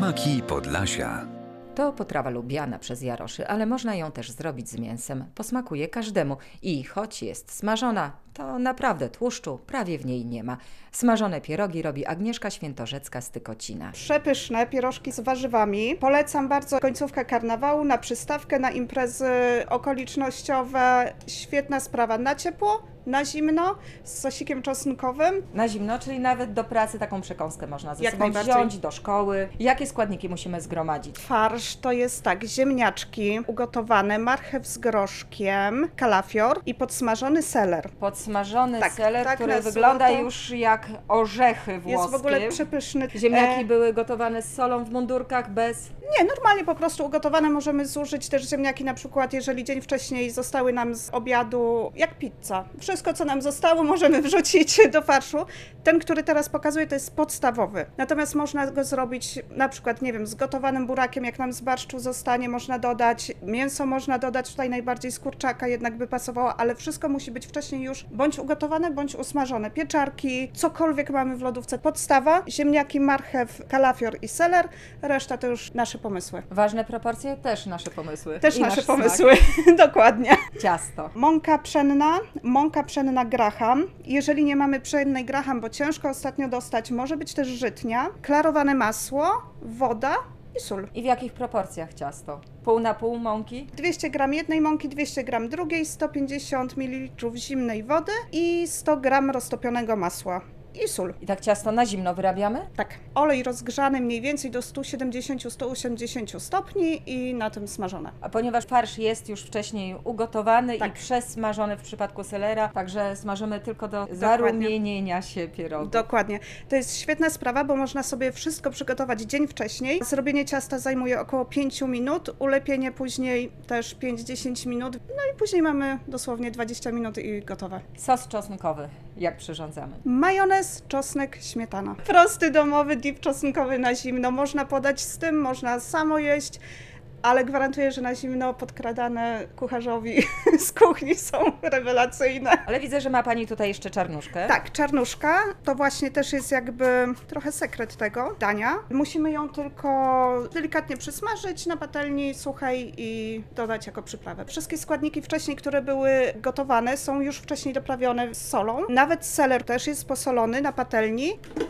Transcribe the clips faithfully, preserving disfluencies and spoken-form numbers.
Smaki Podlasia. To potrawa lubiana przez Jaroszy, ale można ją też zrobić z mięsem. Posmakuje każdemu i choć jest smażona, to naprawdę tłuszczu prawie w niej nie ma. Smażone pierogi robi Agnieszka Świętorzecka z Tykocina. Przepyszne pierożki z warzywami. Polecam bardzo końcówkę karnawału, na przystawkę, na imprezy okolicznościowe. Świetna sprawa na ciepło, na zimno, z sosikiem czosnkowym. Na zimno, czyli nawet do pracy taką przekąskę można ze Jak sobą najbardziej. wziąć, do szkoły. Jakie składniki musimy zgromadzić? Farsz to jest tak, ziemniaczki ugotowane, marchew z groszkiem, kalafior i podsmażony seler. Podsmażony Tak, seler, tak, który na wygląda złoto. już jak orzechy włoskie. Jest w ogóle przepyszny. Ziemniaki E, były gotowane z solą w mundurkach, bez... Nie, normalnie po prostu ugotowane. Możemy zużyć też ziemniaki na przykład, jeżeli dzień wcześniej zostały nam z obiadu, jak pizza. Wszystko, co nam zostało, możemy wrzucić do farszu. Ten, który teraz pokazuję, to jest podstawowy. Natomiast można go zrobić na przykład, nie wiem, z gotowanym burakiem, jak nam z barszczu zostanie, można dodać mięso, można dodać tutaj najbardziej z kurczaka, jednak by pasowało, ale wszystko musi być wcześniej już bądź ugotowane, bądź usmażone. Pieczarki, cokolwiek mamy w lodówce. Podstawa, ziemniaki, marchew, kalafior i seler, reszta to już nasze pomysły. Ważne proporcje, też nasze pomysły. Też I nasze nasz smak. pomysły, dokładnie. Ciasto. Mąka pszenna, mąka pszenna Graham. Jeżeli nie mamy pszennej Graham, bo ciężko ostatnio dostać, może być też żytnia, klarowane masło, woda i sól. I w jakich proporcjach ciasto? Pół na pół mąki? dwieście gram jednej mąki, dwieście gram drugiej, sto pięćdziesiąt mililitrów zimnej wody i sto gram roztopionego masła. I sól. I tak ciasto na zimno wyrabiamy? Tak. Olej rozgrzany mniej więcej do stu siedemdziesięciu do stu osiemdziesięciu stopni i na tym smażone. A ponieważ farsz jest już wcześniej ugotowany Tak. i przesmażony w przypadku selera, także smażymy tylko do zarumienienia się pierogu. Dokładnie. To jest świetna sprawa, bo można sobie wszystko przygotować dzień wcześniej. Zrobienie ciasta zajmuje około pięć minut, ulepienie później też pięć do dziesięciu minut. No i później mamy dosłownie dwadzieścia minut i gotowe. Sos czosnkowy, jak przyrządzamy? Majonez, czosnek, śmietana. Prosty, domowy dip czosnkowy na zimno. Można podać z tym, można samo jeść, ale gwarantuję, że na zimno podkradane kucharzowi z kuchni są rewelacyjne. Ale widzę, że ma Pani tutaj jeszcze czarnuszkę. Tak, czarnuszka to właśnie też jest jakby trochę sekret tego dania. Musimy ją tylko delikatnie przysmażyć na patelni suchej i dodać jako przyprawę. Wszystkie składniki wcześniej, które były gotowane, są już wcześniej doprawione z solą. Nawet seler też jest posolony na patelni.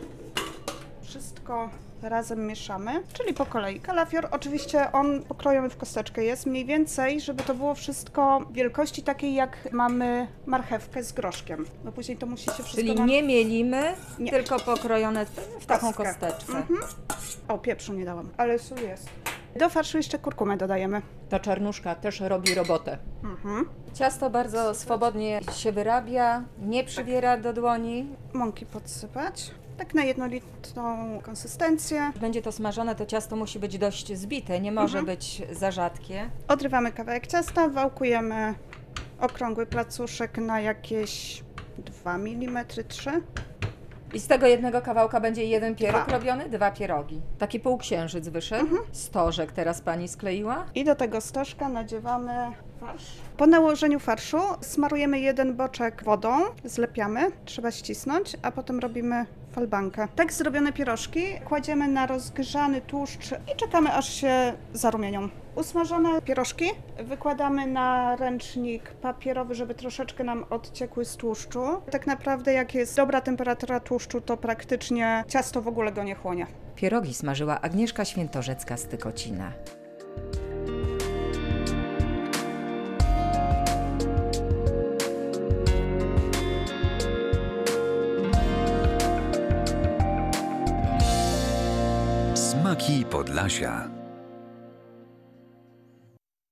Wszystko razem mieszamy, czyli po kolei. Kalafior, oczywiście on pokrojony w kosteczkę jest, mniej więcej, żeby to było wszystko wielkości takiej, jak mamy marchewkę z groszkiem. Bo później to musi się wszystko... Czyli nam... nie mielimy, Nie. tylko pokrojone w taką Kostkę. kosteczkę. Mhm. O, pieprzu nie dałam, ale sól jest. Do farszu jeszcze kurkumę dodajemy. Ta czarnuszka też robi robotę. Mhm. Ciasto bardzo swobodnie się wyrabia, nie przywiera do dłoni. Mąki podsypać. Tak na jednolitą konsystencję. Będzie to smażone, to ciasto musi być dość zbite, nie może Mhm. być za rzadkie. Odrywamy kawałek ciasta, wałkujemy okrągły placuszek na jakieś dwa milimetry, trzy. I z tego jednego kawałka będzie jeden pieróg Dwa. robiony? Dwa pierogi. Taki półksiężyc wyszedł. Stożek teraz Pani skleiła. I do tego stożka nadziewamy farsz. Po nałożeniu farszu smarujemy jeden boczek wodą, zlepiamy, trzeba ścisnąć, a potem robimy falbankę. Tak zrobione pierożki kładziemy na rozgrzany tłuszcz i czekamy, aż się zarumienią. Usmażone pierożki wykładamy na ręcznik papierowy, żeby troszeczkę nam odciekły z tłuszczu. Tak naprawdę jak jest dobra temperatura tłuszczu, to praktycznie ciasto w ogóle go nie chłonie. Pierogi smażyła Agnieszka Świętorzecka z Tykocina. Smaki Podlasia.